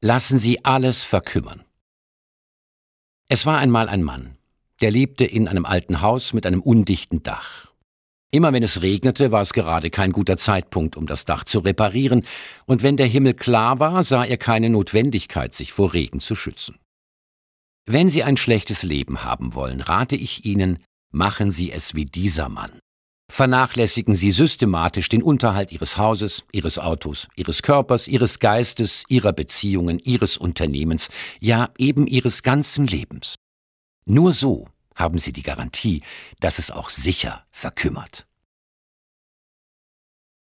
Lassen Sie alles verkümmern. Es war einmal ein Mann, der lebte in einem alten Haus mit einem undichten Dach. Immer wenn es regnete, war es gerade kein guter Zeitpunkt, um das Dach zu reparieren, und wenn der Himmel klar war, sah er keine Notwendigkeit, sich vor Regen zu schützen. Wenn Sie ein schlechtes Leben haben wollen, rate ich Ihnen, machen Sie es wie dieser Mann. Vernachlässigen Sie systematisch den Unterhalt Ihres Hauses, Ihres Autos, Ihres Körpers, Ihres Geistes, Ihrer Beziehungen, Ihres Unternehmens, ja eben Ihres ganzen Lebens. Nur so haben Sie die Garantie, dass es auch sicher verkümmert.